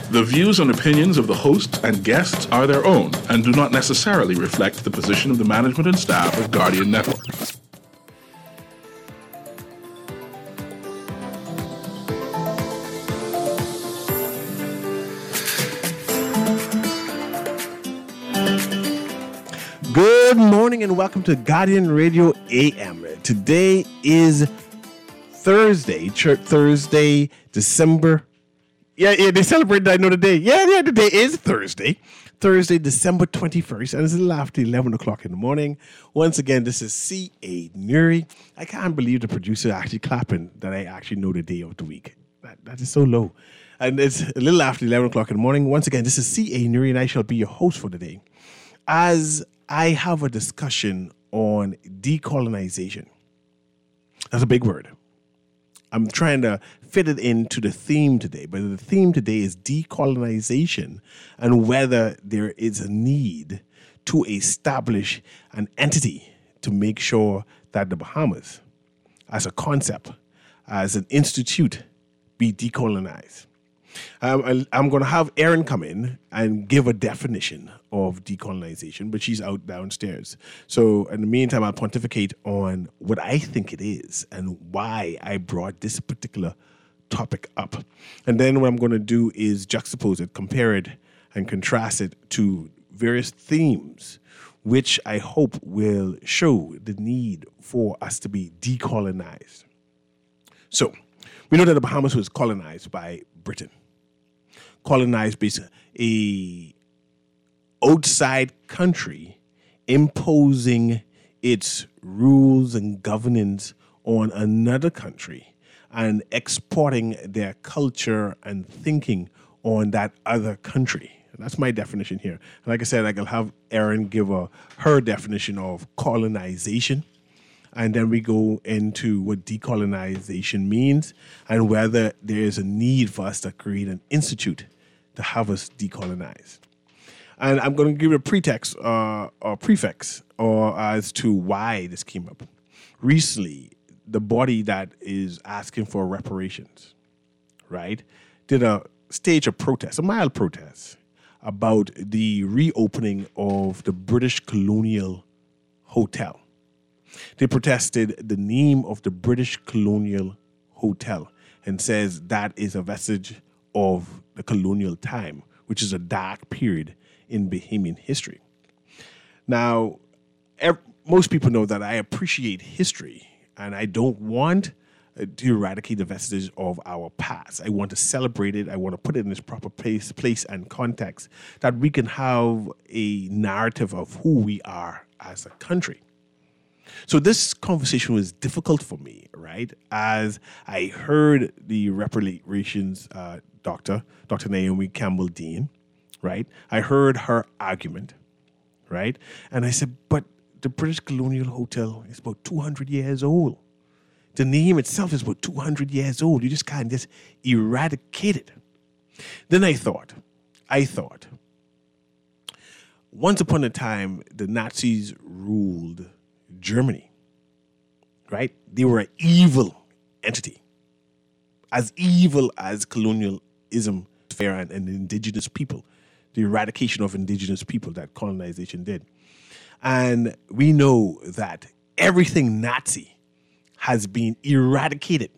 The views and opinions of the host and guests are their own and do not necessarily reflect the position of the management and staff of Guardian Network. Good morning and welcome to Guardian Radio AM. Today is Thursday, December. Yeah, they celebrate, I know the day. Yeah, the day is Thursday, December 21st, and it's a little after 11 o'clock in the morning. Once again, this is C.A. Nuri. I can't believe the producer actually clapping that I actually know the day of the week. That is so low. And it's a little after 11 o'clock in the morning. Once again, this is C.A. Nuri, and I shall be your host for the day. As I have a discussion on decolonization. That's a big word. I'm trying to fit it into the theme today, but the theme today is decolonization and whether there is a need to establish an entity to make sure that the Bahamas, as a concept, as an institute, be decolonized. I'm going to have Erin come in and give a definition of decolonization, but she's out downstairs. So in the meantime, I'll pontificate on what I think it is and why I brought this particular topic up. And then what I'm going to do is juxtapose it, compare it, and contrast it to various themes, which I hope will show the need for us to be decolonized. So we know that the Bahamas was colonized by Britain. Colonized basically a outside country imposing its rules and governance on another country and exporting their culture and thinking on that other country. That's my definition here. Like I said, I'll have Erin give her definition of colonization. And then we go into what decolonization means and whether there is a need for us to create an institute to have us decolonize. And I'm going to give you a pretext or prefix as to why this came up. Recently, the body that is asking for reparations, right, did stage a protest, a mild protest, about the reopening of the British Colonial Hotel. They protested the name of the British Colonial Hotel and says that is a vestige of the colonial time, which is a dark period in Bahamian history. Now, most people know that I appreciate history and I don't want to eradicate the vestiges of our past. I want to celebrate it. I want to put it in its proper place and context that we can have a narrative of who we are as a country. So this conversation was difficult for me, right? As I heard the reparations Dr. Naomi Campbell Dean, right? I heard her argument, right? And I said, but the British Colonial Hotel is about 200 years old. The name itself is about 200 years old. You just can't just eradicate it. Then I thought, once upon a time, the Nazis ruled Germany, right? They were an evil entity, as evil as colonialism and indigenous people, the eradication of indigenous people that colonization did. And we know that everything Nazi has been eradicated.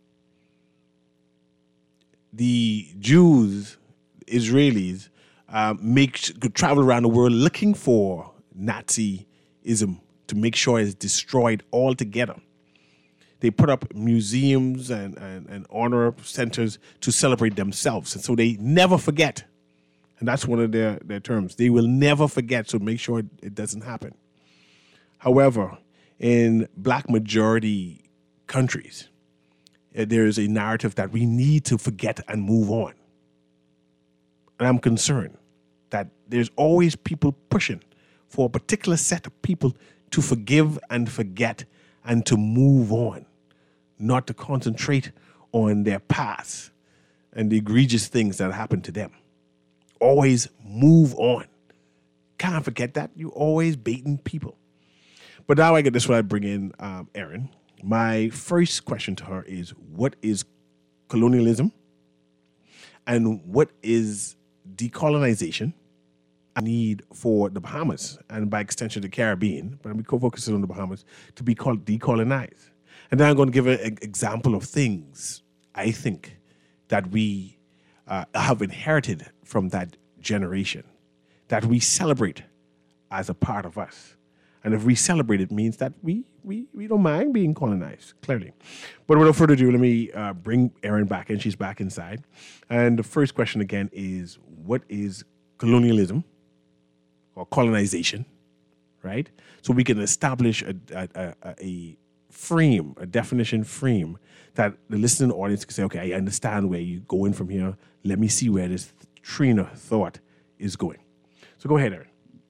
The Jews, Israelis, travel around the world looking for Nazism to make sure it's destroyed altogether. They put up museums and honor centers to celebrate themselves. And so they never forget. And that's one of their terms. They will never forget, so make sure it doesn't happen. However, in black majority countries, there is a narrative that we need to forget and move on. And I'm concerned that there's always people pushing for a particular set of people to forgive and forget and to move on, not to concentrate on their past and the egregious things that happened to them. Always move on. Can't forget that. You're always baiting people. But now I get this when I bring in Erin. My first question to her is, what is colonialism? and what is decolonization, a need for the Bahamas and by extension the Caribbean, but I'm focusing on the Bahamas, to be called decolonized. And then I'm going to give an example of things I think that we have inherited from that generation, that we celebrate as a part of us. And if we celebrate, it means that we don't mind being colonized, clearly. But without further ado, let me bring Erin back in. She's back inside. And the first question again is, what is colonialism or colonization, right? So we can establish a frame, a definition frame that the listening audience can say, okay, I understand where you're going from here. Let me see where this train of thought is going. So go ahead, Erin.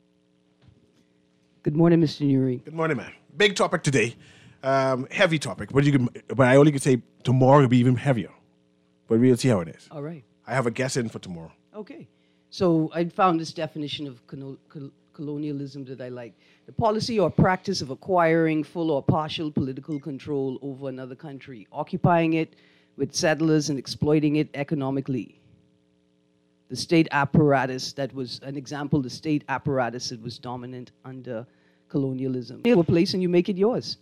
Good morning, Mr. Nuri. Good morning, man. Big topic today. Heavy topic. But I only could say tomorrow will be even heavier. But we'll see how it is. All right. I have a guess in for tomorrow. Okay. So I found this definition of colonialism that I like. The policy or practice of acquiring full or partial political control over another country, occupying it with settlers and exploiting it economically. The state apparatus that was an example, the state apparatus that was dominant under colonialism. You have a place and you make it yours.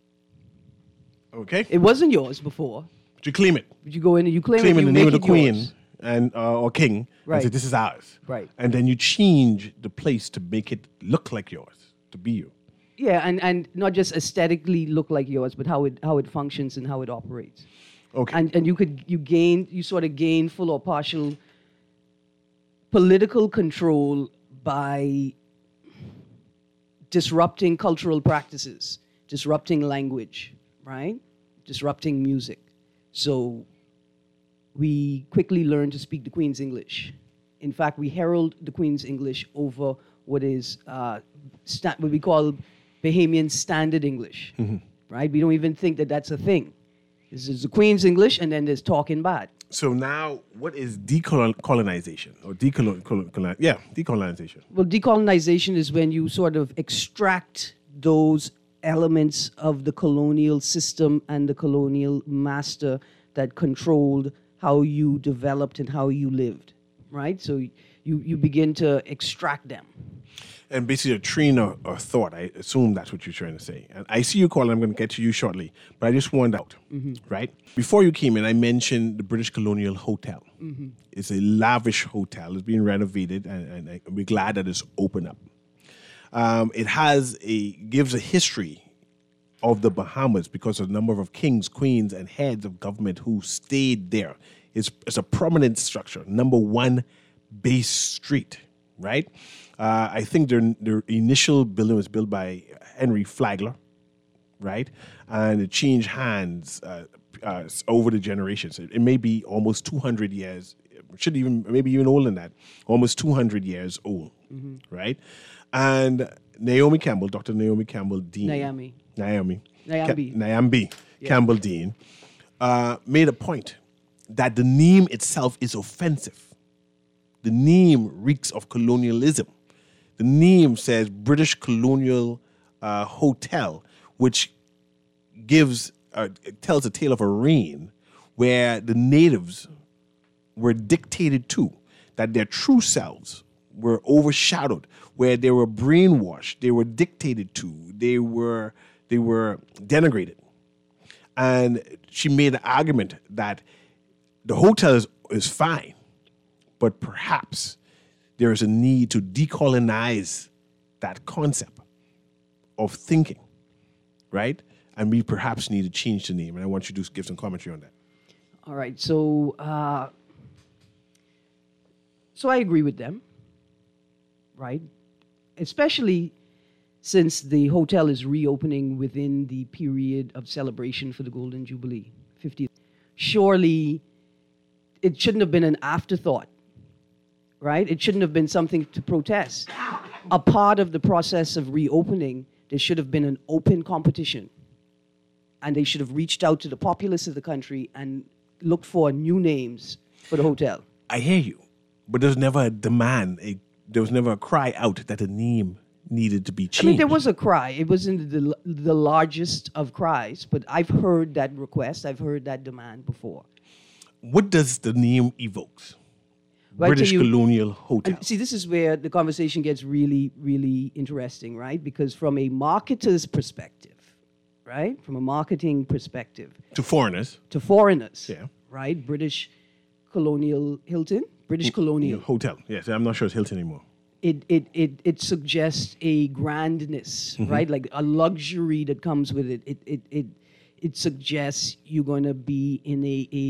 Okay. It wasn't yours before. But you claim it. But you go in and you claim it. Claim in You the name of make the it queen yours. and or king Right. and say, this is ours. Right. And then you change the place to make it look like yours, to be you. Yeah, and not just aesthetically look like yours, but how it functions and how it operates. Okay. And you sort of gain full or partial political control by disrupting cultural practices, disrupting language, right? Disrupting music. So we quickly learn to speak the Queen's English. In fact, we herald the Queen's English over what is what we call Bahamian Standard English, right? We don't even think that that's a thing. This is the Queen's English, and then there's talking bad. So now, what is decolonization or decolonization? Well, decolonization is when you sort of extract those elements of the colonial system and the colonial master that controlled how you developed and how you lived, right? So you begin to extract them. And basically a train of thought, I assume that's what you're trying to say. And I see you calling, I'm going to get to you shortly, but I just warned out, right? Before you came in, I mentioned the British Colonial Hotel. It's a lavish hotel. It's being renovated, and we're glad that it's open up. It gives a history of the Bahamas because of the number of kings, queens, and heads of government who stayed there. It's a prominent structure, number 1 Bay Street, right? I think their initial building was built by Henry Flagler, right? And it changed hands over the generations. It may be almost 200 years, maybe even older than that, almost 200 years old, right? And Naomi Campbell, Dr. Naomi Campbell Dean. Nyambe Campbell Dean made a point that the name itself is offensive. The name reeks of colonialism. The name says British Colonial Hotel, which tells a tale of a reign where the natives were dictated to, that their true selves were overshadowed, where they were brainwashed, they were dictated to, they were denigrated. And she made an argument that the hotel is fine, but perhaps there is a need to decolonize that concept of thinking, right? And we perhaps need to change the name. And I want you to give some commentary on that. All right, so I agree with them, right? Especially since the hotel is reopening within the period of celebration for the Golden Jubilee, 50th. Surely it shouldn't have been an afterthought, right? It shouldn't have been something to protest. A part of the process of reopening, there should have been an open competition. And they should have reached out to the populace of the country and looked for new names for the hotel. I hear you, but there's never a demand. There was never a cry out that the name needed to be changed. I mean, there was a cry. It wasn't the largest of cries, but I've heard that request. I've heard that demand before. What does the name evokes? Right, British so you- Colonial Hotel. And see, this is where the conversation gets really, really interesting, right? Because from a marketer's perspective, right? From a marketing perspective, To foreigners. to foreigners, Yeah. right? British Colonial Hilton, British Colonial. Hotel. Yes, I'm not sure it's Hilton anymore. It suggests a grandness, right? Like a luxury that comes with it. It suggests you're going to be in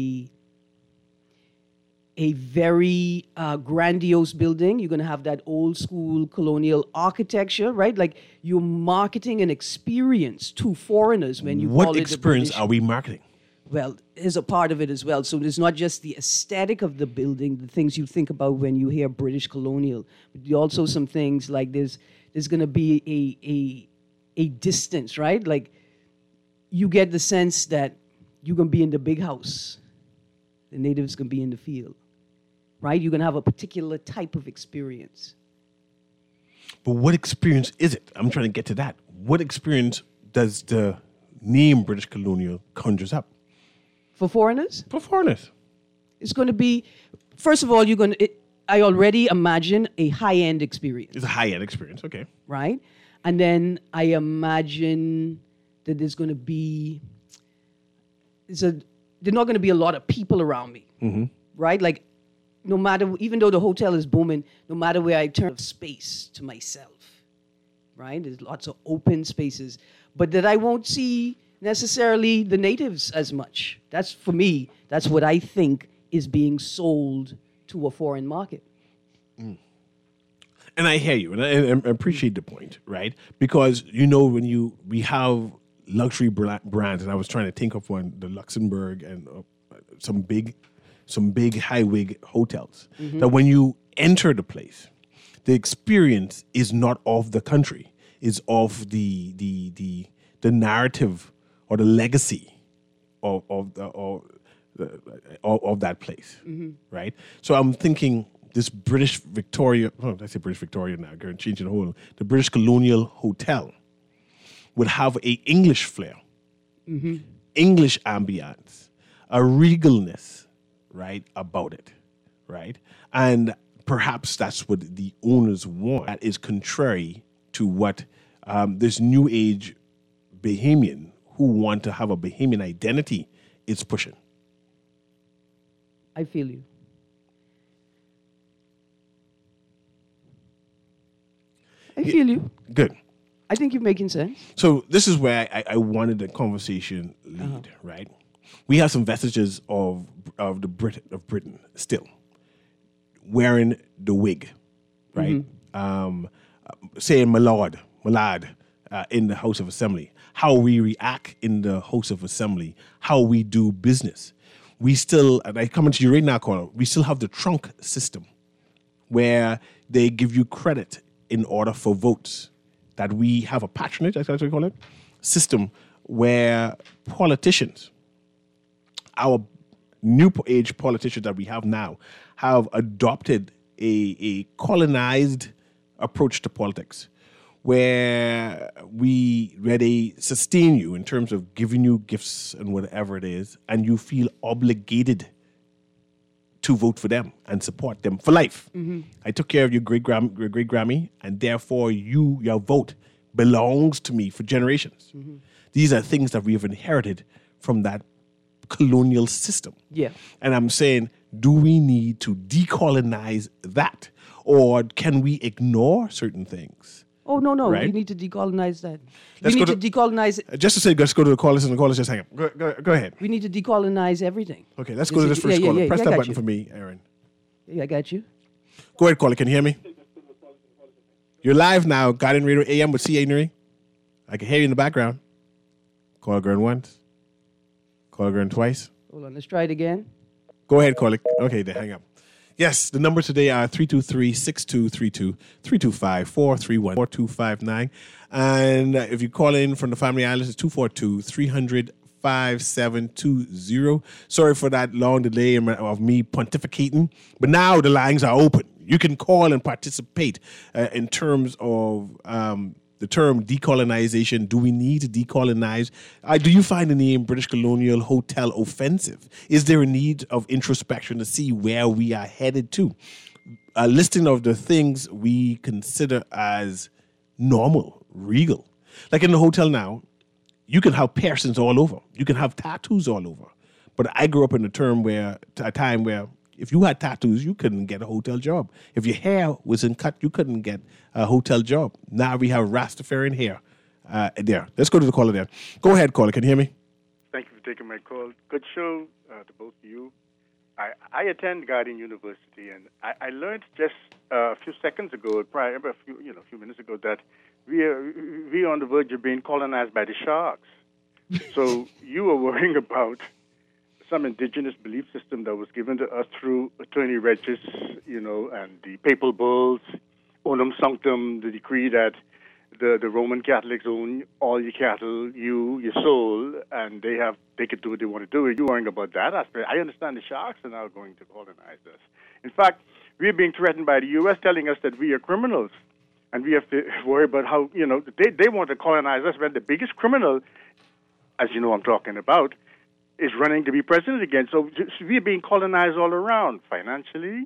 a very grandiose building. You're going to have that old school colonial architecture, right? Like you're marketing an experience to foreigners when you call What it experience the are we marketing? Well, is a part of it as well. So it's not just the aesthetic of the building, the things you think about when you hear British colonial, but also some things like there's going to be a distance, right? Like you get the sense that you're going to be in the big house, the natives going to be in the field, right? You're going to have a particular type of experience. But what experience is it? I'm trying to get to that. What experience does the name British Colonial conjures up? For foreigners, For foreigners. it's going to be, first of all, I already imagine a high-end experience. It's a high-end experience. Okay. Right? And then I imagine that there's going to be, there's not going to be a lot of people around me, right? Like, no matter, even though the hotel is booming, no matter where I turn, space to myself, right? There's lots of open spaces, but that I won't see necessarily the natives as much. That's, for me, that's what I think is being sold to a foreign market. And I hear you, and I appreciate the point, right? Because when we have luxury brands, and I was trying to think of one, the Luxembourg and some big high-wig hotels. That when you enter the place, the experience is not of the country; is of the narrative or the legacy of that place, right? So I'm thinking this British Victoria, I say British Victoria now, going changing the whole, the British Colonial Hotel would have a English flair, English ambiance, a regalness, right, about it, right? And perhaps that's what the owners want. That is contrary to what this new age Bahamian who want to have a Bahamian identity is pushing. I feel you. I feel you. Good. I think you're making sense. So this is where I wanted the conversation lead, right? We have some vestiges of Britain still wearing the wig, right? Saying my lord in the House of Assembly, how we react in the House of Assembly, how we do business. We still, and I come to you right now, Carl, we still have the trunk system where they give you credit in order for votes. That we have a patronage, that's what we call it, system where politicians, our new age politicians that we have now, have adopted a colonized approach to politics where they sustain you in terms of giving you gifts and whatever it is, and you feel obligated to vote for them and support them for life. I took care of your great Grammy, and therefore your vote belongs to me for generations. These are things that we have inherited from that colonial system. Yeah. And I'm saying, do we need to decolonize that, or can we ignore certain things? Oh, no. Right? You need to decolonize that. Let's We go need to decolonize. Just to say, let's go to the callers, and the callers just hang up. Go ahead. We need to decolonize everything. Okay, let's go to this first caller. Press I that got button you. for me, Aaron. Yeah, I got you. Go ahead, caller. Can you hear me? You're live now. Guardian Radio AM with C.A. Nuri. I can hear you in the background. Caller going once. Caller going twice. Hold on, let's try it again. Go ahead, caller. Okay, then hang up. Yes, the numbers today are 323-6232, 325-431-4259. And if you call in from the Family Islands, it's 242-300-5720. Sorry for that long delay of me pontificating, but now the lines are open. You can call and participate in terms of the term decolonization. Do we need to decolonize? Do you find the name British Colonial Hotel offensive? Is there a need of introspection to see where we are headed to? A listing of the things we consider as normal, regal. Like in the hotel now, you can have piercings all over. You can have tattoos all over. But I grew up in a time where if you had tattoos, you couldn't get a hotel job. If your hair wasn't cut, you couldn't get a hotel job. Now we have Rastafarian hair there. Let's go to the caller there. Go ahead, caller. Can you hear me? Thank you for taking my call. Good show to both of you. I attend Guardian University, and I learned just a few seconds ago, a few minutes ago, that we are on the verge of being colonized by the sharks. So you were worrying about some indigenous belief system that was given to us through Attorney Regis, and the papal bulls, Unum Sanctum, the decree that the Roman Catholics own all your cattle, your soul, and they could do what they want to do. You're worrying about that aspect. I understand the sharks are now going to colonize us. In fact, we're being threatened by the U.S. telling us that we are criminals, and we have to worry about how, they want to colonize us when the biggest criminal, as you know I'm talking about, is running to be president again. So we're being colonized all around, financially,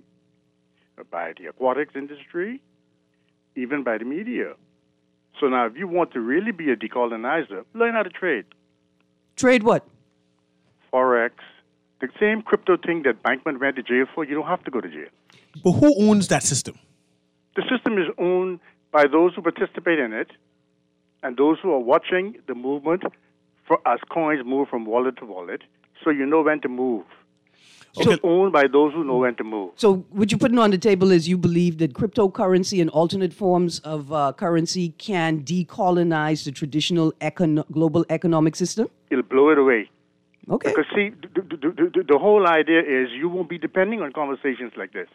by the aquatics industry, even by the media. So now, if you want to really be a decolonizer, learn how to trade. Trade what? Forex. The same crypto thing that Bankman went to jail for, you don't have to go to jail. But who owns that system? The system is owned by those who participate in it and those who are watching the movement as coins move from wallet to wallet, so you know when to move. It's owned by those who know when to move. So what you're putting on the table is you believe that cryptocurrency and alternate forms of currency can decolonize the traditional global economic system? It'll blow it away. Okay. Because, see, the whole idea is you won't be depending on conversations like this.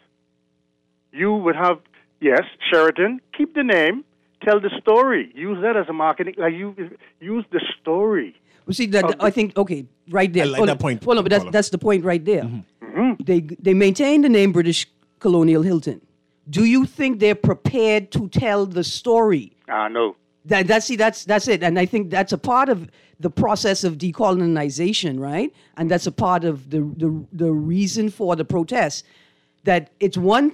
You would have, yes, Sheraton, keep the name, tell the story. Use that as a marketing, use the story. Well, see, I think, okay, right there. I like that point. Well, no, but that's the point right there. They maintain the name British Colonial Hilton. Do you think they're prepared to tell the story? No. That's it. And I think that's a part of the process of decolonization, right? And that's a part of the reason for the protest. That it's one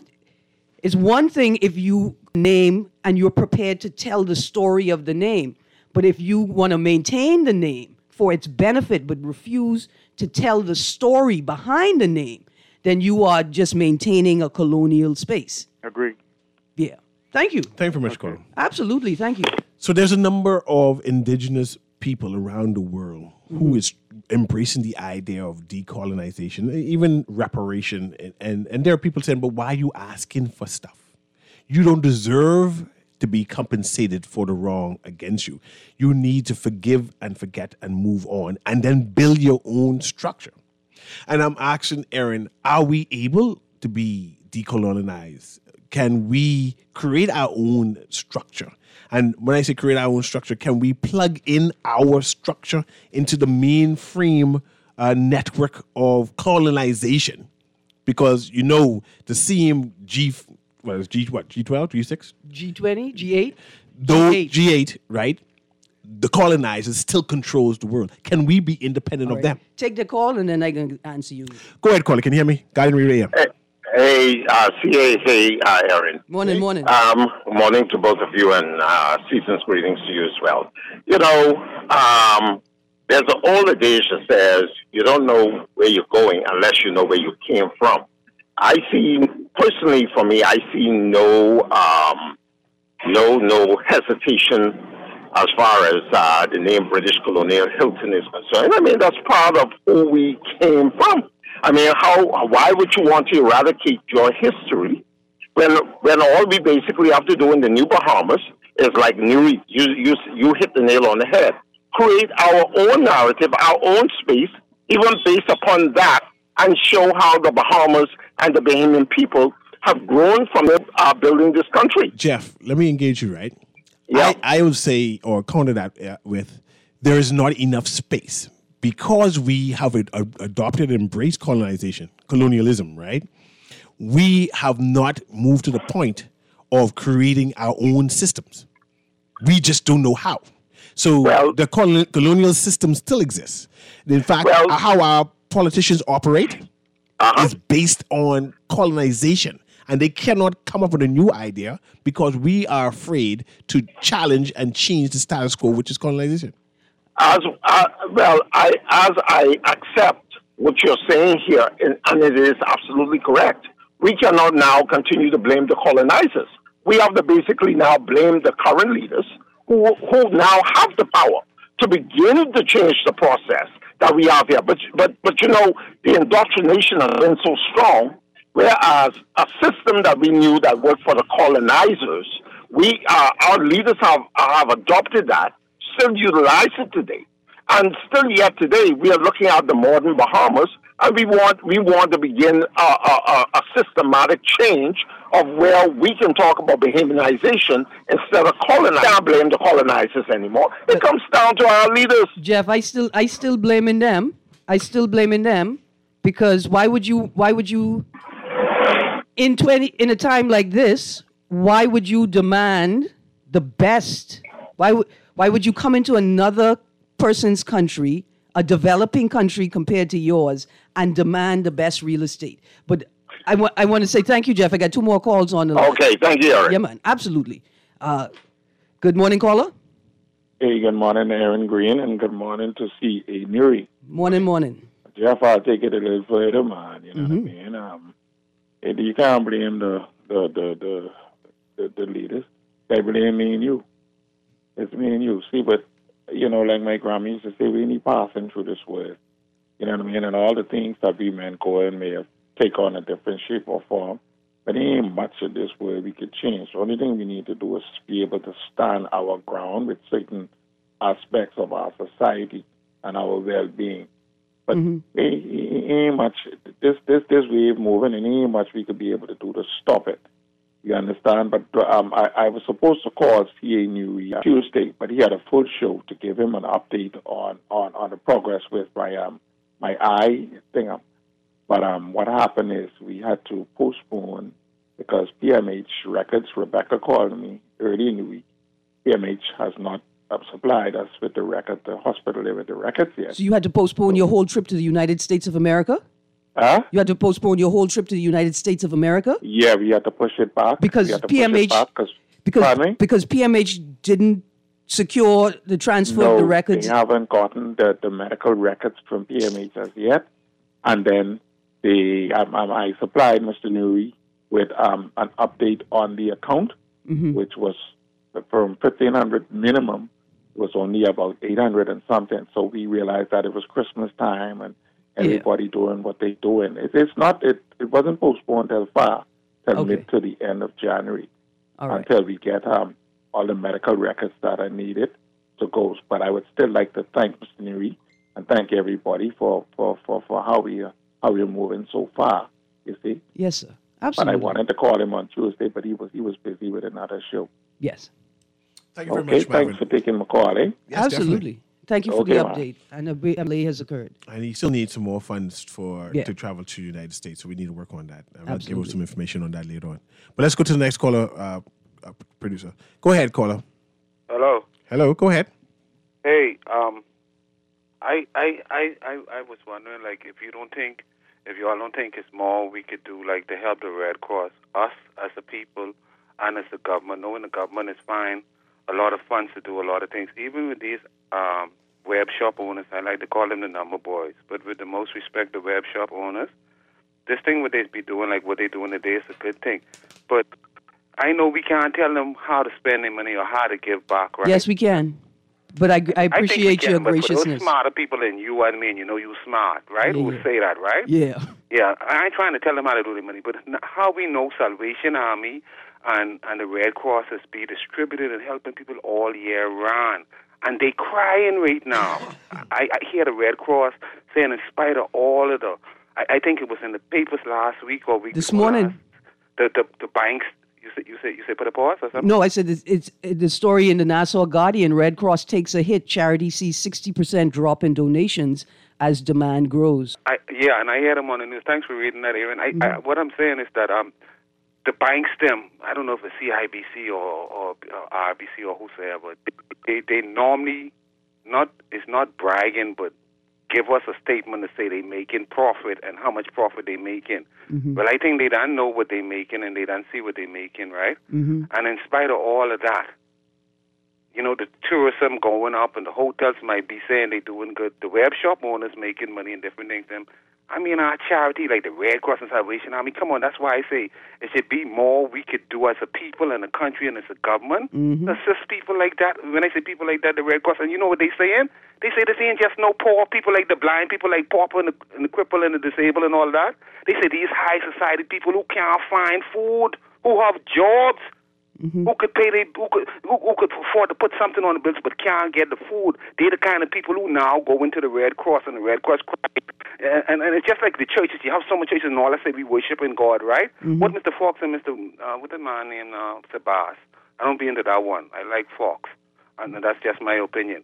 thing if you name and you're prepared to tell the story of the name. But if you want to maintain the name for its benefit but refuse to tell the story behind the name, then you are just maintaining a colonial space. Agree. Yeah. Thank you. Thank you very much, caller. Absolutely. Thank you. So there's a number of indigenous people around the world who is embracing the idea of decolonization, even reparation. And there are people saying, but why are you asking for stuff? You don't deserve to be compensated for the wrong against you. You need to forgive and forget and move on and then build your own structure. And I'm asking Aaron, are we able to be decolonized? Can we create our own structure? And when I say create our own structure, can we plug in our structure into the mainframe network of colonization? Because, the same G12, G6? G20, G8? Though G8, right? The colonizers still controls the world. Can we be independent of them? Take the call and then I can answer you. Go ahead, caller. Can you hear me? Guardian Radio AM. Hey, CA. Hey, Aaron. Morning. Morning to both of you, and season's greetings to you as well. There's an old adage that says you don't know where you're going unless you know where you came from. Personally, for me, I see no hesitation as far as the name British Colonial Hilton is concerned. I mean, that's part of who we came from. I mean, why would you want to eradicate your history when all we basically have to do in the New Bahamas is like you hit the nail on the head. Create our own narrative, our own space, even based upon that, and show how the Bahamas and the Bahamian people have grown from building this country. Jeff, let me engage you, right? Yeah. I would say, or counter that with, there is not enough space. Because we have adopted and embraced colonialism, right? We have not moved to the point of creating our own systems. We just don't know how. So Well- the colonial system still exists. In fact, Well- how our politicians operate Uh-huh. is based on colonization. And they cannot come up with a new idea because we are afraid to challenge and change the status quo, which is colonization. As I accept what you're saying here, and it is absolutely correct. We cannot now continue to blame the colonizers. We have to basically now blame the current leaders who now have the power to begin to change the process that we have here. But you know, the indoctrination has been so strong. Whereas a system that we knew that worked for the colonizers, our leaders have adopted that, still utilize it today, and still yet today we are looking at the modern Bahamas, and we want to begin a systematic change of where we can talk about Bahamianization instead of colonizing. I can't blame the colonizers anymore. It comes down to our leaders. Jeff, I still blaming them. I still blaming them because why would you in a time like this, why would you demand the best? Why would you come into another person's country, a developing country compared to yours, and demand the best real estate? But I want to say thank you, Jeff. I got 2 more calls on the line. Okay, thank you, Eric. Yeah, man, absolutely. Good morning, caller. Hey, good morning, Aaron Green, and good morning to C.A. Nuri. Morning. Jeff, I'll take it a little further, man. You know what I mean? You can't blame the leaders. They blame me and you. It's me and you. See, but, you know, like my grandma used to say, we need passing through this world. You know what I mean? And all the things that we men go and may have take on a different shape or form, but there ain't much of this world we could change. The only thing we need to do is be able to stand our ground with certain aspects of our society and our well-being. But ain't much, this wave moving, and ain't much we could be able to do to stop it. You understand? But I was supposed to call C.A. Newey Tuesday, but he had a full show to give him an update on the progress with my eye thing. But what happened is we had to postpone because PMH Records, Rebecca called me early in the week. PMH has not supplied us with the record, the hospital there with the records yet. So you had to postpone your whole trip to the United States of America? Huh? You had to postpone your whole trip to the United States of America? Yeah, we had to push it back. Because PMH because PMH didn't secure the transfer of the records. They haven't gotten the medical records from PMH as yet. And then I supplied Mr. Nuri with an update on the account, which was from 1,500 minimum, it was only about 800 and something. So we realized that it was Christmas time and everybody doing what they doing. It wasn't postponed till mid to the end of January until we get all the medical records that are needed to go. But I would still like to thank Mr. Nuri and thank everybody for how we're moving so far. You see? Yes, sir. Absolutely. But I wanted to call him on Tuesday, but he was busy with another show. Yes. Thank you very much, Marvin. Thanks for taking my call, eh? Yes, Absolutely. definitely. Thank you for the update. And a delay has occurred. And he still needs some more funds to travel to the United States, so we need to work on that. I'll give you some information on that later on. But let's go to the next caller, producer. Go ahead, caller. Hello, go ahead. Hey, I was wondering, like, if you all don't think it's more we could do, like, to help the Red Cross, us as a people and as the government, knowing the government is fine, a lot of funds to do a lot of things, even with these web shop owners. I like to call them the number boys, but with the most respect, the web shop owners, this thing what they be doing, like what they doing today, is a good thing. But I know we can't tell them how to spend their money or how to give back, right? Yes, we can. But I appreciate your but graciousness. for those smarter people than you and me, and you know you smart, right? Yeah, Who say that, right? Yeah. Yeah, I ain't trying to tell them how to do their money, but how we know Salvation Army and the Red Cross is be distributed and helping people all year round. And they crying right now. I hear the Red Cross saying in spite of all of the, I think it was in the papers last week or week This before morning. last, the banks, you said put a pause or something? No, I said it's the story in the Nassau Guardian. Red Cross takes a hit. Charity sees 60% drop in donations as demand grows. And I hear them on the news. Thanks for reading that, Aaron. What I'm saying is that the banks, them, I don't know if it's CIBC or RBC or whosoever, they normally, it's not bragging, but give us a statement to say they making profit and how much profit they making. Well, I think they don't know what they making and they don't see what they making, right? And in spite of all of that, you know, the tourism going up and the hotels might be saying they're doing good. The web shop owners making money and different things. I mean, our charity, like the Red Cross and Salvation Army, come on, that's why I say it should be more we could do as a people and a country and as a government to assist people like that. When I say people like that, the Red Cross, and you know what they saying? They say this ain't just no poor people like the blind, people like pauper and the cripple and the disabled and all that. They say these high society people who can't find food, who have jobs, who could pay who could afford to put something on the bills but can't get the food. They're the kind of people who now go into the Red Cross and the Red Cross cry. And it's just like the churches. You have so many churches and all. I say we worshiping God, right? What Mr. Fox and Mr. What's the man named Sabas? I don't be into that one. I like Fox, and that's just my opinion.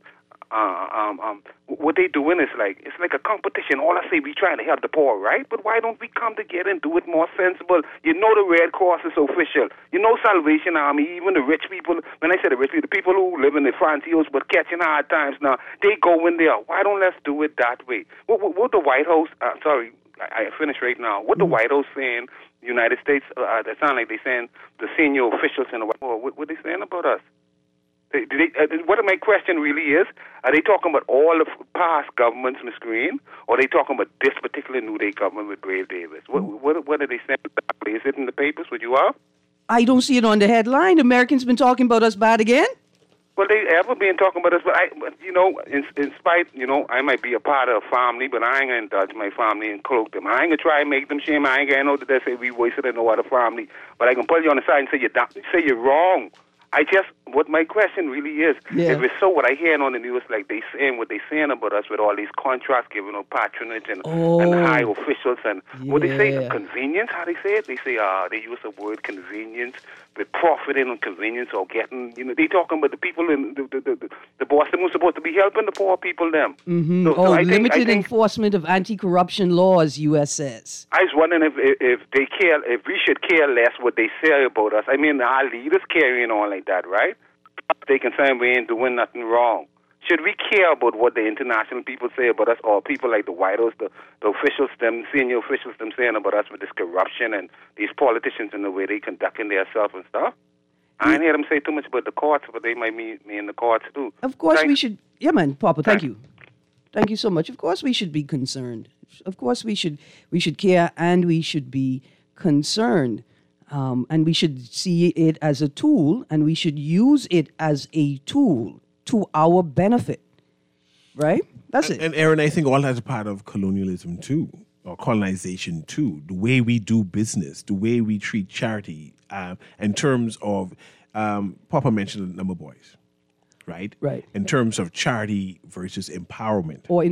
What they doing is it's like a competition. All I say, we trying to help the poor, right? But why don't we come together and do it more sensible? You know the Red Cross is official. You know Salvation Army, even the rich people, when I say the rich people, the people who live in the frontiers but catching hard times now, they go in there. Why don't let's do it that way? What the White House, I finish right now. What the White House saying, United States, that sound like they saying the senior officials in the White House, what they saying about us? What my question really is, are they talking about all of past governments, Ms. Green, or are they talking about this particular New Day government with Brave Davis? What are they saying? Is it in the papers? Would you are? I don't see it on the headline. Americans been talking about us bad again? Well, they ever been talking about us, but you know, in spite, you know, I might be a part of a family, but I ain't going to indulge my family and cloak them. I ain't going to try and make them shame. I ain't going to know that they say we wasted in no other family. But I can pull you on the side and say you're wrong. What my question really is, if it's so what I hear on the news, like they saying what they saying about us with all these contracts, giving them patronage and high officials and what they say, convenience, how they say it? They say, they use the word convenience, with profiting on convenience or getting, you know, they talking about the people in the Boston who's supposed to be helping the poor people, them. So limited enforcement of anti-corruption laws, U.S. says. I was wondering if they care, if we should care less what they say about us. I mean, our leaders carrying on like that, right? They can say we ain't doing nothing wrong. Should we care about what the international people say about us, or people like the White House, the officials, them senior officials, them saying about us with this corruption and these politicians and the way they conducting themselves and stuff? I ain't hear them say too much about the courts, but they might mean in the courts too. Of course we should. Yeah, man, Papa, thank you. Thank you so much. Of course we should be concerned. Of course we should care and we should be concerned. And we should see it as a tool, and we should use it as a tool to our benefit. Right? That's it. And Aaron, I think all that's a part of colonialism too, or colonization too. The way we do business, the way we treat charity, in terms of, Papa mentioned the number boys, right? Right. In terms of charity versus empowerment. Or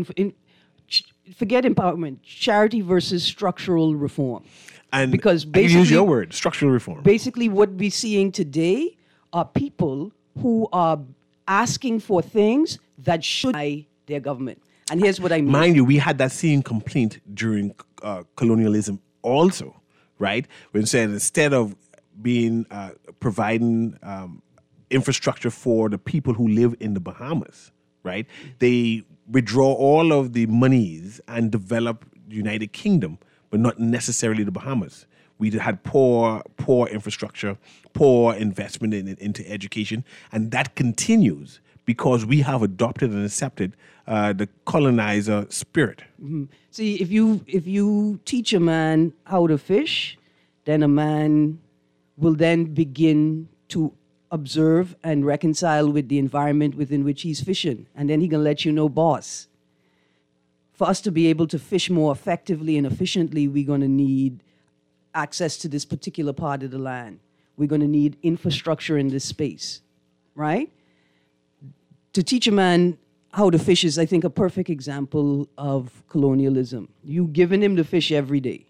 forget empowerment, charity versus structural reform. And because basically, use your word, structural reform. Basically, what we're seeing today are people who are asking for things that should be their government. And here's what I mean. Mind you, we had that same complaint during colonialism also, right? When saying instead of being providing infrastructure for the people who live in the Bahamas, right? They withdraw all of the monies and develop the United Kingdom, but not necessarily the Bahamas. We had poor infrastructure, poor investment into education, and that continues because we have adopted and accepted the colonizer spirit. Mm-hmm. See, if you teach a man how to fish, then a man will then begin to observe and reconcile with the environment within which he's fishing, and then he can let you know, boss. For us to be able to fish more effectively and efficiently, we're going to need access to this particular part of the land. We're going to need infrastructure in this space, right? To teach a man how to fish is, I think, a perfect example of colonialism. You giving him the fish every day.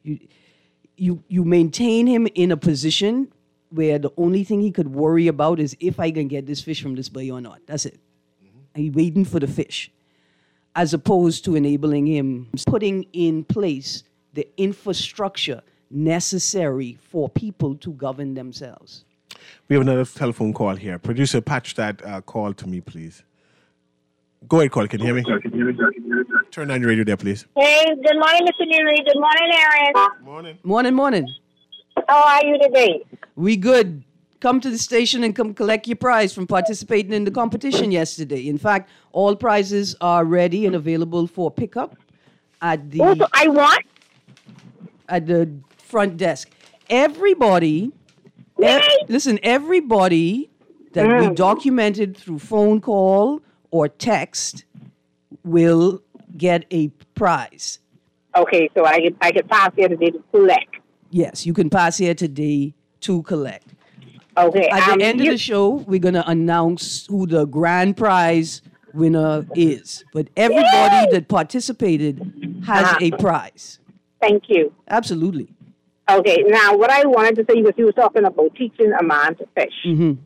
You maintain him in a position where the only thing he could worry about is if I can get this fish from this bay or not. That's it. And he's waiting for the fish. As opposed to enabling him, putting in place the infrastructure necessary for people to govern themselves. We have another telephone call here. Producer, patch that call to me, please. Go ahead, call. Can you hear me? Turn on your radio there, please. Hey, good morning, Mr. Newry. Good morning, Aaron. Morning. How are you today? We good. Come to the station and come collect your prize from participating in the competition yesterday. In fact, all prizes are ready and available for pickup at the Also, I want. at the front desk. Everybody, listen, everybody that we documented through phone call or text will get a prize. Okay, so I could pass here today to collect. Yes, you can pass here today to collect. Okay. At the end of the show, we're going to announce who the grand prize winner is. But everybody that participated has a prize. Thank you. Absolutely. Okay, now what I wanted to say was you were talking about teaching a man to fish. Mm-hmm.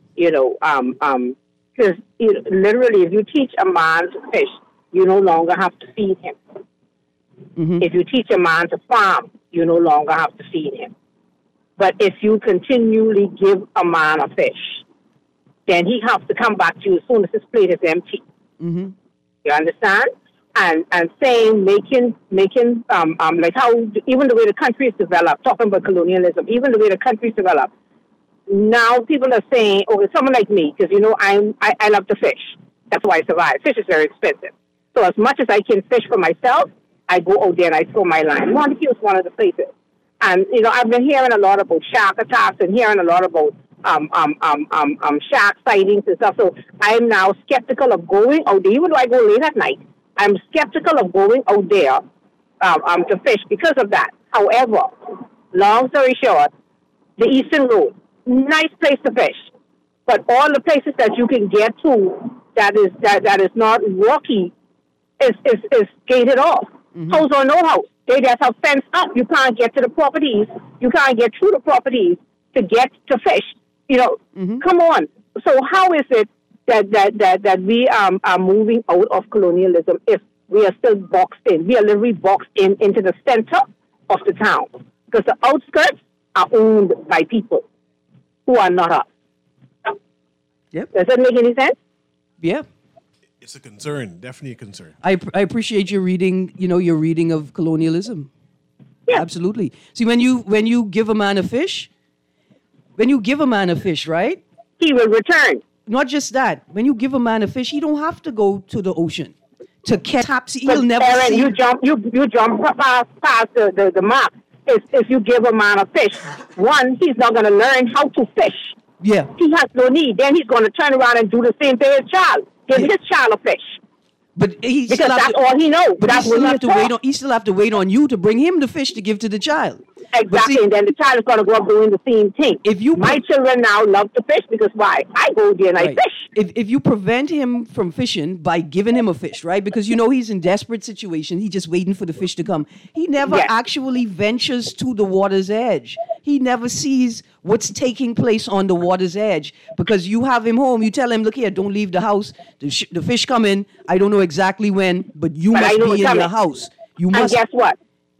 Because literally, if you teach a man to fish, you no longer have to feed him. Mm-hmm. If you teach a man to farm, you no longer have to feed him. But if you continually give a man a fish, then he has to come back to you as soon as his plate is empty. Mm-hmm. You understand? And saying, making like how even the way the country is developed, talking about colonialism, even the way the country is developed, now people are saying, okay, someone like me, because I love to fish. That's why I survive. Fish is very expensive. So as much as I can fish for myself, I go out there and I throw my line. Montague is one of the places. And, I've been hearing a lot about shark attacks and hearing a lot about shark sightings and stuff. So I'm now skeptical of going out there, even though I go late at night. I'm skeptical of going out there to fish because of that. However, long story short, the Eastern Road, nice place to fish. But all the places that you can get to that is not rocky is gated off. Mm-hmm. House or no house. They just have fenced up. You can't get to the properties. You can't get through the properties to get to fish. Mm-hmm. Come on. So how is it that we are moving out of colonialism if we are still boxed in? We are literally boxed into the center of the town because the outskirts are owned by people who are not us. Yep. Does that make any sense? Yeah. It's a concern, definitely a concern. I appreciate your reading, your reading of colonialism. Yeah. Absolutely. See, when you give a man a fish, right? He will return. Not just that. When you give a man a fish, he don't have to go to the ocean to catch taps. He'll never Aaron, see. you jump past the mark. If you give a man a fish, one, he's not going to learn how to fish. Yeah. He has no need. Then he's going to turn around and do the same thing as child. Give his child a fish. But because that's all he knows. But that's he still have to wait on you to bring him the fish to give to the child. Exactly, See, and then the child is going to grow up doing the same thing. My children now love to fish because why? I go there and I fish. If you prevent him from fishing by giving him a fish, right? Because he's in desperate situation. He's just waiting for the fish to come. He never actually ventures to the water's edge. He never sees what's taking place on the water's edge because you have him home. You tell him, look here, don't leave the house. The fish come in. I don't know exactly when, but you must be in your house. You must. And guess what?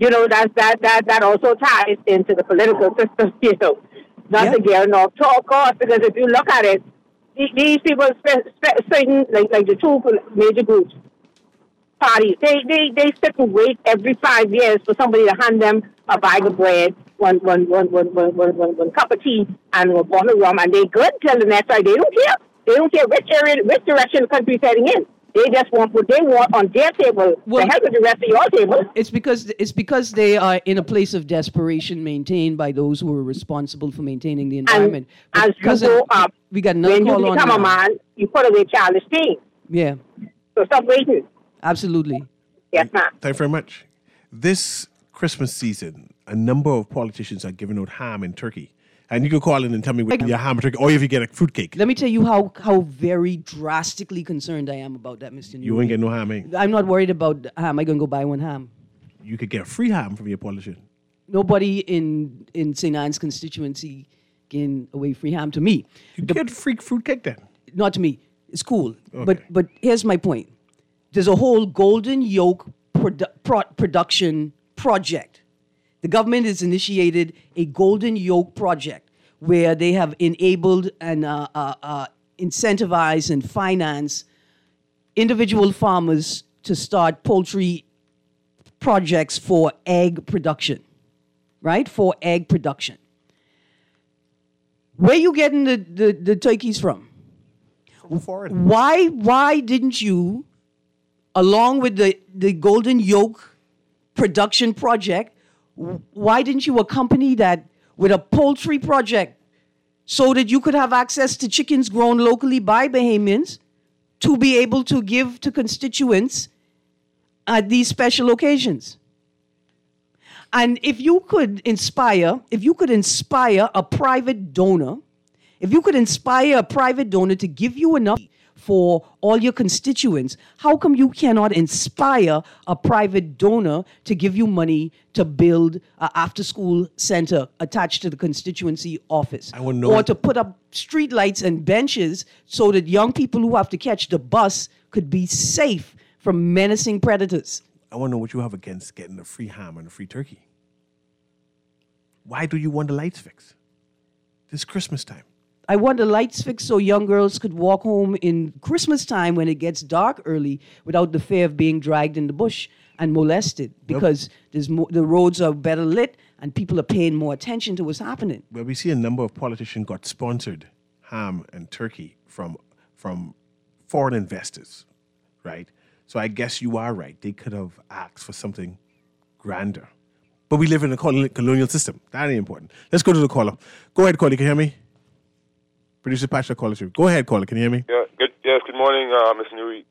That also ties into the political system, not to get off course, because if you look at it, these people, certain, like the two major groups, parties, they sit and wait every 5 years for somebody to hand them a bag of bread, one cup of tea, and a bottle of rum, and they good till the next day. They don't care. They don't care which direction the country is heading in. They just want what they want on their table to help with the rest of your table. It's because they are in a place of desperation maintained by those who are responsible for maintaining the environment. And as you go up, we got another call on. When you become a man, you put away childish things. Yeah. So stop waiting. Absolutely. Yes, ma'am. Thank you very much. This Christmas season, a number of politicians are giving out ham and turkey. And you can call in and tell me what your ham or turkey, or if you get a fruitcake. Let me tell you how very drastically concerned I am about that, Mr. Newman. You won't get no ham, eh? I'm not worried about ham. I'm going to go buy one ham. You could get free ham from your politician. Nobody in St. Anne's constituency can away free ham to me. You get free fruitcake then? Not to me. It's cool. Okay. But here's my point. There's a whole golden yolk production project The government has initiated a golden yoke project where they have enabled and incentivized and financed individual farmers to start poultry projects for egg production, right? For egg production. Where you getting the turkeys from? Foreign. Why didn't you, along with the golden yoke production project, why didn't you accompany that with a poultry project so that you could have access to chickens grown locally by Bahamians to be able to give to constituents at these special occasions? And if you could inspire a private donor, to give you enough for all your constituents, how come you cannot inspire a private donor to give you money to build an after-school center attached to the constituency office? I wanna know- Or to put up street lights and benches so that young people who have to catch the bus could be safe from menacing predators? I want to know what you have against getting a free ham and a free turkey. Why do you want the lights fixed? This Christmas time. I want the lights fixed so young girls could walk home in Christmas time when it gets dark early without the fear of being dragged in the bush and molested, because the roads are better lit and people are paying more attention to what's happening. Well, we see a number of politicians got sponsored ham and turkey from foreign investors, right? So I guess you are right. They could have asked for something grander. But we live in a colonial system. That ain't important. Let's go to the caller. Go ahead, caller. Can you hear me? Producer Patrick, caller through. Go ahead, caller. Can you hear me? Yeah, good. Yes, good morning, Mr. Newey,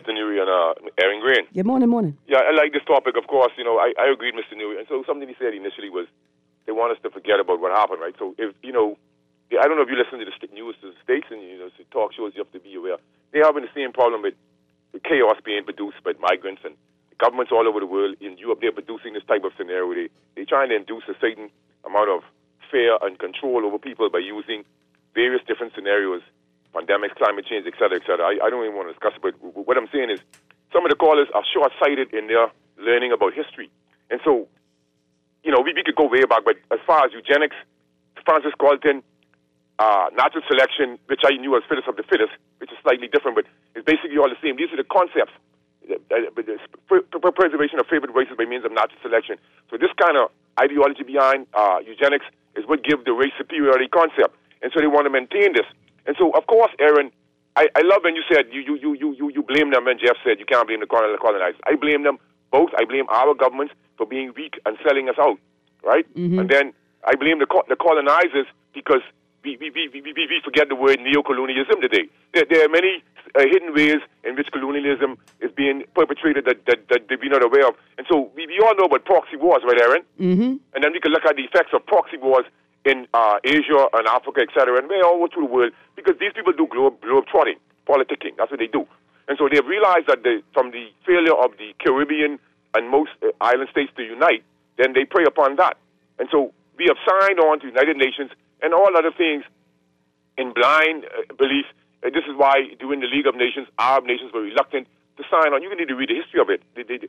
and Aaron Green. Good morning. Yeah, I like this topic, of course. You know, I agreed with Mr. Newey. And so something he said initially was they want us to forget about what happened, right? So if, you know, I don't know if you listen to the news to the States and, you know, the talk shows, you have to be aware. They're having the same problem with chaos being produced by migrants and governments all over the world. In Europe, they're producing this type of scenario where they're trying to induce a certain amount of fear and control over people by using various different scenarios, pandemics, climate change, et cetera, et cetera. I don't even want to discuss it, but what I'm saying is some of the callers are short-sighted in their learning about history. And so, you know, we could go way back, but as far as eugenics, Francis Galton, natural selection, which I knew as fittest of the fittest, which is slightly different, but it's basically all the same. These are the concepts. Preservation of favored races by means of natural selection. So this kind of ideology behind eugenics is what gives the race superiority concept. And so they want to maintain this. And so, of course, Aaron, I love when you said you blame them, and Jeff said you can't blame the colonizers. I blame them both. I blame our governments for being weak and selling us out, right? Mm-hmm. And then I blame the colonizers because we forget the word neocolonialism today. There are many hidden ways in which colonialism is being perpetrated that we're not aware of. And so we all know about proxy wars, right, Aaron? Mm-hmm. And then we can look at the effects of proxy wars in Asia and Africa, et cetera, and we're all over through the world because these people do globe-trotting, politicking. That's what they do. And so they've realized that from the failure of the Caribbean and most island states to unite, then they prey upon that. And so we have signed on to the United Nations and all other things in blind belief. And this is why during the League of Nations, Arab nations were reluctant to sign on. You need to read the history of it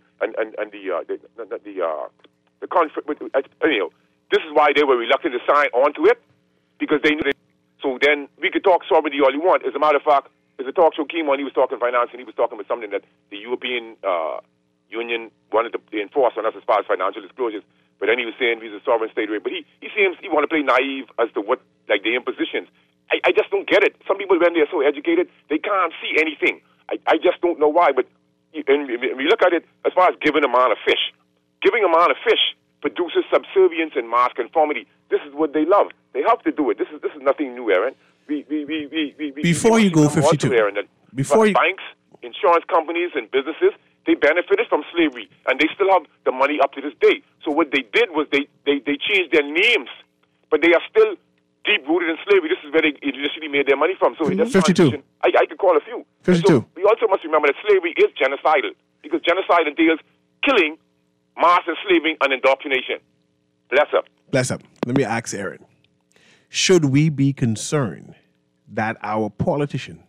the conflict. Anyhow, this is why they were reluctant to sign on to it because they knew that. So then we could talk sovereignty all you want. As a matter of fact, as the talk show came on, he was talking finance and he was talking about something that the European Union wanted to enforce on us as far as financial disclosures. But then he was saying he's a sovereign state, but he seems he want to play naive as to what like the impositions. I just don't get it. Some people, when they're so educated, they can't see anything. I just don't know why. But and we look at it as far as giving a man a fish. Giving a man a fish produces subservience and mass conformity. This is what they love. They have to do it. This is nothing new, Aaron. Before you go 52, Aaron, banks, insurance companies, and businesses, they benefited from slavery, and they still have the money up to this day. So what they did was they changed their names, but they are still deep-rooted in slavery. This is where they initially made their money from. So in this 52. I could call a few. 52. So we also must remember that slavery is genocidal, because genocide entails killing, mass enslaving, and indoctrination. Bless up. Bless up. Let me ask Aaron. Should we be concerned that our politicians,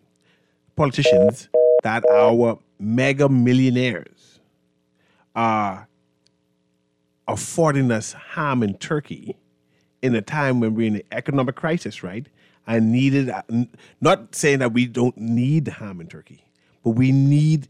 that our mega millionaires are affording us harm in Turkey in a time when we're in an economic crisis, right? And needed, not saying that we don't need harm in Turkey, but we need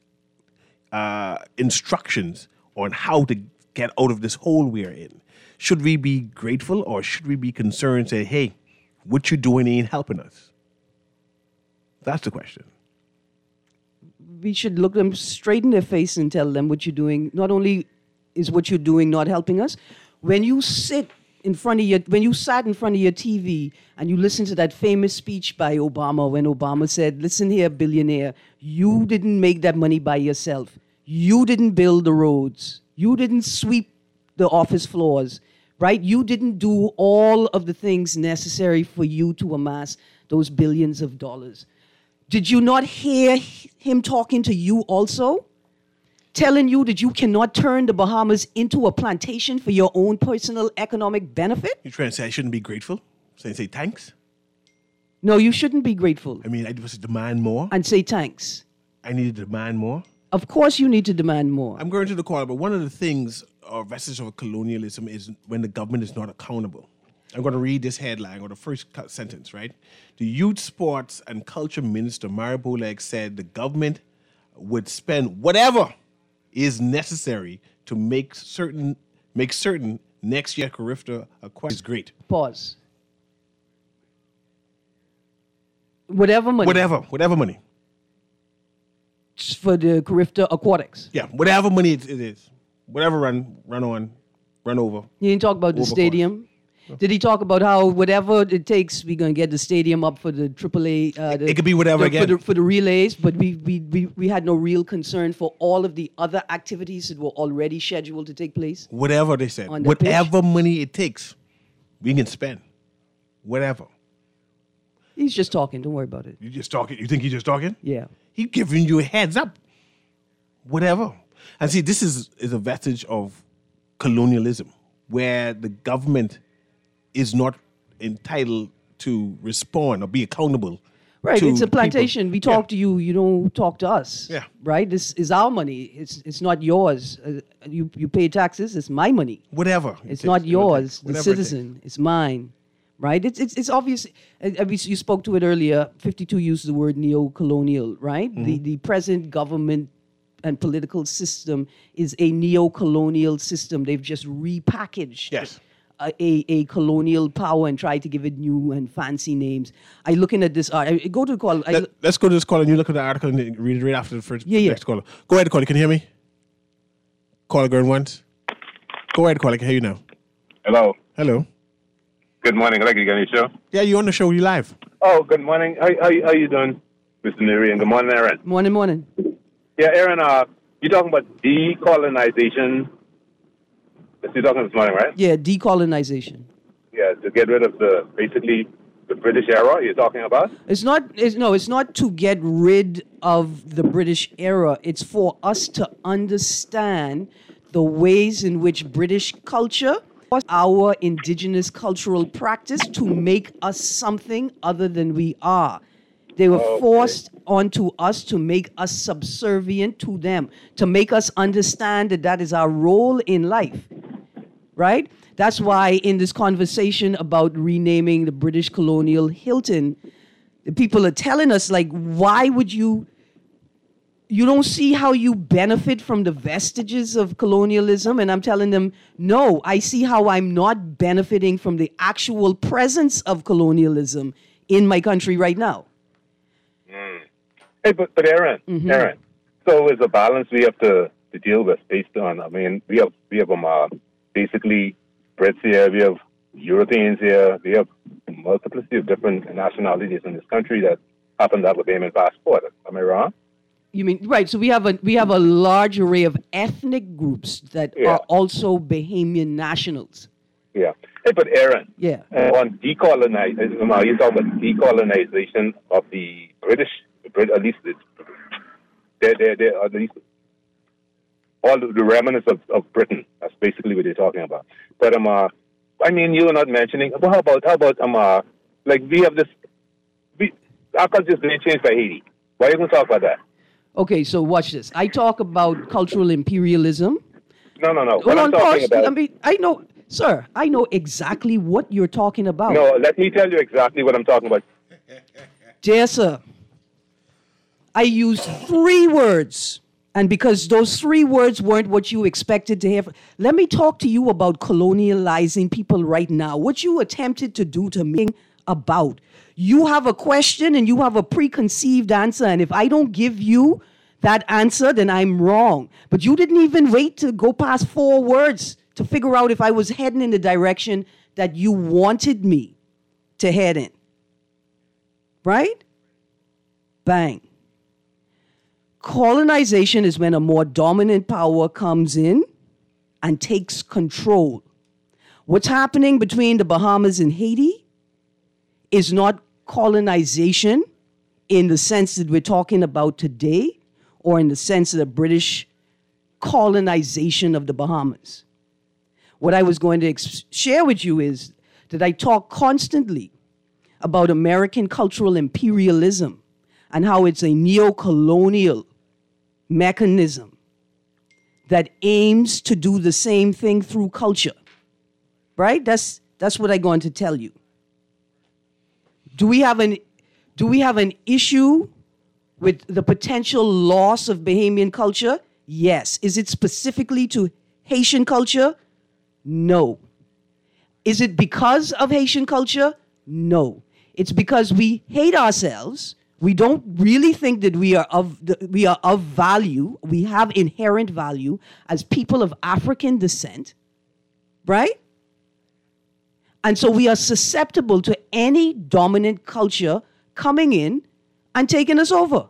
instructions on how to get out of this hole we are in. Should we be grateful or should we be concerned and say, hey, what you doing ain't helping us? That's the question. We should look them straight in their face and tell them what you're doing. Not only is what you're doing not helping us, when you sat in front of your TV and you listen to that famous speech by Obama when Obama said, listen here, billionaire, you didn't make that money by yourself. You didn't build the roads. You didn't sweep the office floors, right? You didn't do all of the things necessary for you to amass those billions of dollars. Did you not hear him talking to you also? Telling you that you cannot turn the Bahamas into a plantation for your own personal economic benefit? You're trying to say I shouldn't be grateful? Say thanks? No, you shouldn't be grateful. I mean, I must demand more. And say thanks. I need to demand more. Of course you need to demand more. I'm going to the call, but one of the things or vestige of colonialism is when the government is not accountable. I'm going to read this headline or the first sentence, right? The Youth, Sports and Culture Minister, Mary Boleg, said the government would spend whatever is necessary to make certain next year Carifta is great. Pause. Whatever money. Whatever money. For the Carifta Aquatics. Yeah, whatever money it is. Whatever run over. He didn't talk about the stadium. Did he talk about how whatever it takes, we're going to get the stadium up for the AAA? It could be whatever again. For the relays, but we had no real concern for all of the other activities that were already scheduled to take place. Whatever they said. Whatever money it takes, we can spend. Whatever. He's just talking. Don't worry about it. You just talking? You think he's just talking? Yeah. He's giving you a heads up. Whatever. And see, this is a vestige of colonialism, where the government is not entitled to respond or be accountable. Right, to it's a plantation. people. We talk to you, you don't talk to us. Yeah. Right? This is our money. It's not yours. You pay taxes, it's my money. Whatever. It's not yours, the Whatever citizen. It's mine. Right? It's obvious. You spoke to it earlier. 52 used the word neo-colonial, right? Mm-hmm. The present government and political system is a neo-colonial system. They've just repackaged Yes. a colonial power and tried to give it new and fancy names. I'm looking at this. Go to the call. Let's go to this call and you look at the article and read it right after the first next caller. Go ahead, caller. Can you hear me? Caller going once. Go ahead, caller. I can hear you now. Hello. Hello. Good morning. I'd like you to get on your show. Yeah, you on the show. You live. Oh, good morning. How you doing, Mr. Neri? And good morning, Aaron. Morning. Yeah, Aaron, you're talking about decolonization. That's what you're talking about this morning, right? Yeah, decolonization. Yeah, to get rid of the British era you're talking about? It's not to get rid of the British era. It's for us to understand the ways in which British culture, our indigenous cultural practice, to make us something other than we are. They were forced onto us to make us subservient to them, to make us understand that is our role in life, right? That's why in this conversation about renaming the British colonial Hilton, the people are telling us, like, why would you don't see how you benefit from the vestiges of colonialism? And I'm telling them, no, I see how I'm not benefiting from the actual presence of colonialism in my country right now. Hey, but Aaron, Aaron, so is a balance we have to deal with based on, I mean, we have basically Brits here, we have Europeans here, we have a multiplicity of different nationalities in this country that happen to have a Bahamian passport. Am I wrong? You mean, right, so we have a large array of ethnic groups that are also Bahamian nationals. Yeah. Hey, but Aaron, yeah. On decolonization, you talk about decolonization of the British, at least they're at least all the remnants of Britain. That's basically what they're talking about. But I mean, you are not mentioning. Well, how about like we have this. Our culture's going to change by Haiti. Why are you going to talk about that? Okay, so watch this. I talk about cultural imperialism. No. Hold What I'm on, talking pause. about. I know, sir, I know exactly what you're talking about. No, let me tell you exactly what I'm talking about. Dear sir, I used 3 words. And because those 3 words weren't what you expected to hear, let me talk to you about colonializing people right now. What you attempted to do to me about. You have a question and you have a preconceived answer. And if I don't give you that answer, then I'm wrong. But you didn't even wait to go past 4 words to figure out if I was heading in the direction that you wanted me to head in. Right? Bang. Colonization is when a more dominant power comes in and takes control. What's happening between the Bahamas and Haiti is not colonization in the sense that we're talking about today or in the sense of the British colonization of the Bahamas. What I was going to share with you is that I talk constantly about American cultural imperialism and how it's a neo-colonial mechanism that aims to do the same thing through culture. Right? That's what I'm going to tell you. Do we have an issue with the potential loss of Bahamian culture? Yes. Is it specifically to Haitian culture? No. Is it because of Haitian culture? No. It's because we hate ourselves. We don't really think that we are of value. We have inherent value as people of African descent, right? And so we are susceptible to any dominant culture coming in and taking us over.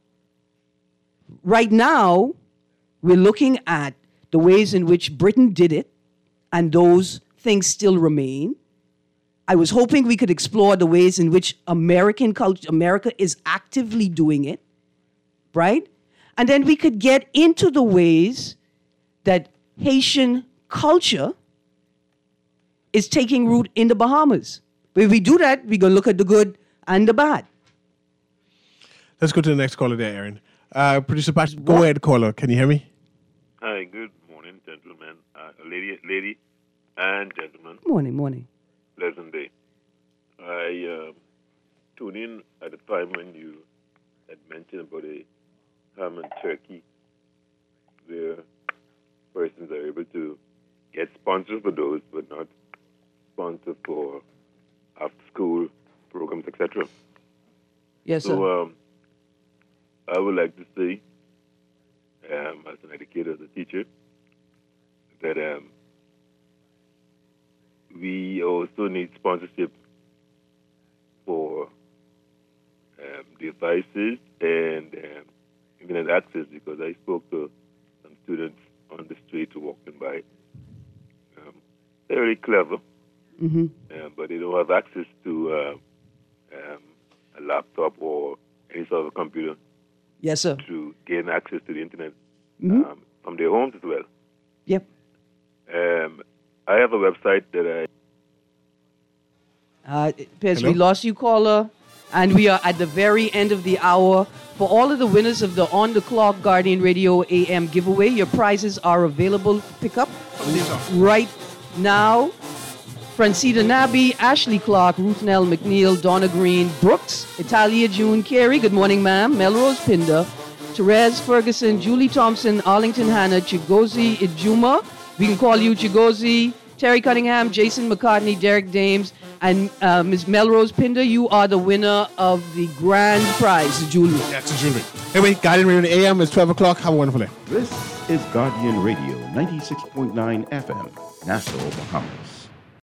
Right now, we're looking at the ways in which Britain did it, and those things still remain. I was hoping we could explore the ways in which America is actively doing it, right? And then we could get into the ways that Haitian culture is taking root in the Bahamas. But if we do that, we're going to look at the good and the bad. Let's go to the next caller there, Aaron. Producer Patrick, go ahead, caller. Can you hear me? Hi, good morning, gentlemen. Lady and gentlemen. Morning. Pleasant day. I tuned in at the time when you had mentioned about a ham and turkey, where persons are able to get sponsors for those, but not sponsor for after-school programs, etc. Yes, sir. So I would like to say, as an educator, as a teacher, that we also need sponsorship for devices and internet access, because I spoke to some students on the street walking by. They're really clever, but they don't have access to a laptop or any sort of computer. Yes, sir. To gain access to the internet from their homes as well. Yep. I have a website that Piers, we lost you, caller, and we are at the very end of the hour. For all of the winners of the On the Clock Guardian Radio AM giveaway, your prizes are available to pick up right now. Francita Nabi, Ashley Clark, Ruthnell McNeil, Donna Green, Brooks, Italia June Carey, good morning, ma'am, Melrose Pinder, Therese Ferguson, Julie Thompson, Arlington Hannah, Chigozi Ijuma, we can call you Chigozi, Terry Cunningham, Jason McCartney, Derek Dames, and Ms. Melrose Pinder, you are the winner of the grand prize, Julie. That's Julie. Anyway, Guardian Radio AM is 12 o'clock. Have a wonderful day. This is Guardian Radio, 96.9 FM, Nassau, Bahamas.